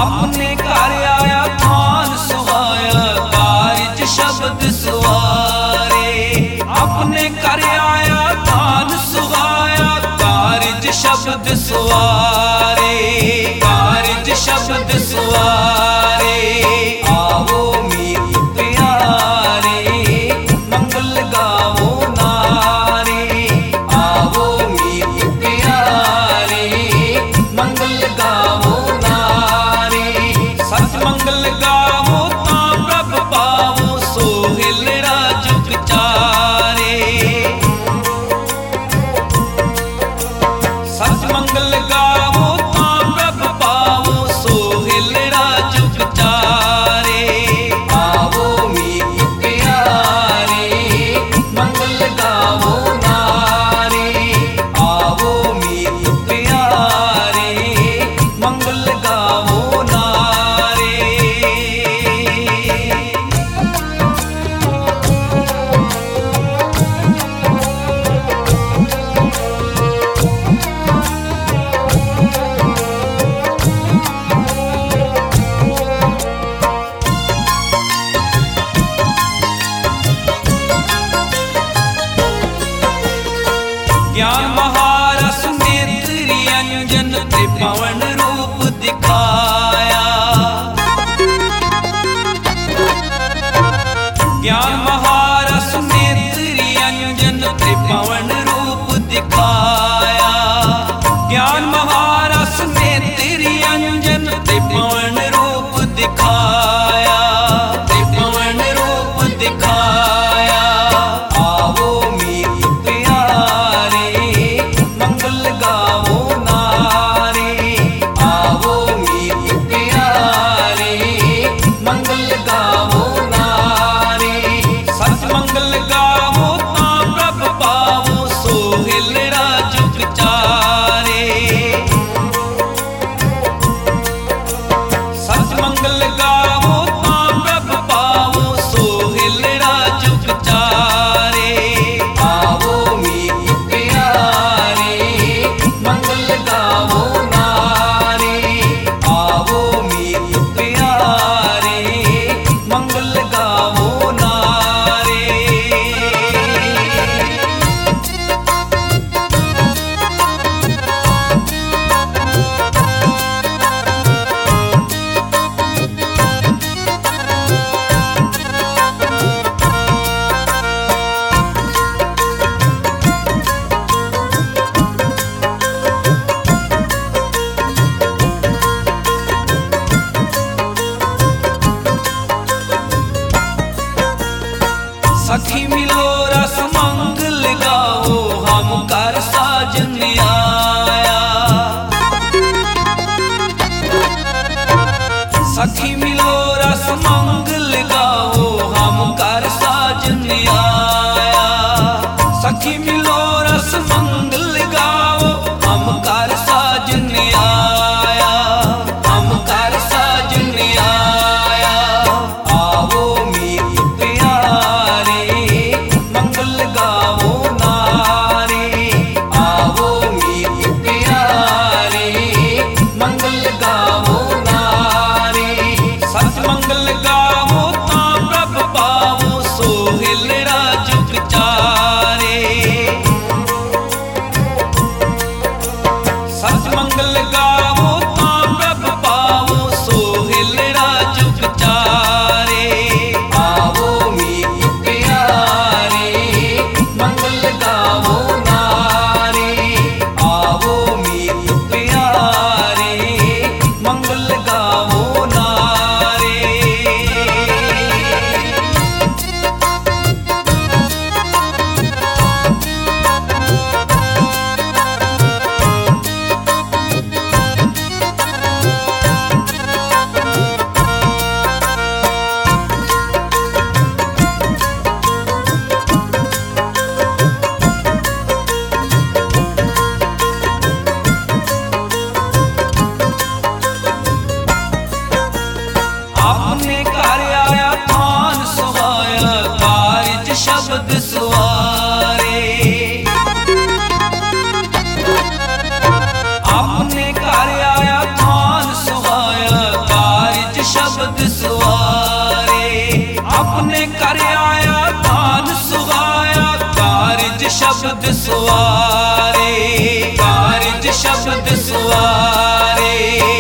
अपने घर आया थान सुहाया कारज शब्द सुवारे। अपने घर आया थान सुहाया कारज शब्द सुवारे। कारज शब्द सुवारे। आओ मीत प्यारे मंगल गावो नारे। आओ मीत प्यारे मंगल गावो नारे। सत मंगल गावो ता प्रभ पावो सोहिलड़ा जुग चारे। सत मंगल गावो ता प्रभ पावो सोहिलड़ा जुग चारे। आवो मीत प्यारे मंगल गावो नारे। आवो मीत प्यारे मंगल गावो नारे। ज्ञान महारस नेत्री अंजन त्रिभुवन रूप दिखाया। ज्ञान महारस नेत्री अंजन त्रिभुवन रूप दिखाया। ज्ञान महारस नेत्री अंजन त्रिभुवन रूप दिखाया। त्रिभुवन रूप दिखाया। आवो मीत प्यारे मंगल गावो नारे। आवो मीत प्यारे मंगल गावो नारे। सत मंगल गावो ता प्रभ पावो सोहिलड़ा जुग चारे। सत मंगल गावो ता प्रभ पावो सोहिलड़ा जुग चारे। आवो मीत प्यारे मंगल गावो नारे। आवो मीत प्यारे मंगल गावो नारे। सखी मिलो रस मंगल गाओ हम कर साजन आया। सखी मिलो रस मंगल गाओ हम कर साजन आया। सखी मिलो रस मंगल गाओ हम कर साजन आया। हम कर साजन आया। आवो मीत प्यारे मंगल गावो नारे। आवो मीत प्यारे मंगल गावो नारे। सत मंगल गावो ता प्रभ पावो सोहिलड़ा जुग चारे। सत मंगल गावो ता प्रभ पावो सोहिलड़ा जुग चारे। आवो मीत प्यारे मंगल गावो नारे। आवो मीत प्यारे मंगल गावो नारे। अपने घर आया थान सुहाया कारज शब्द सुवारे। अपने घर आया थान सुहाया शब्द सुवारे, कारज शब्द सुवारे।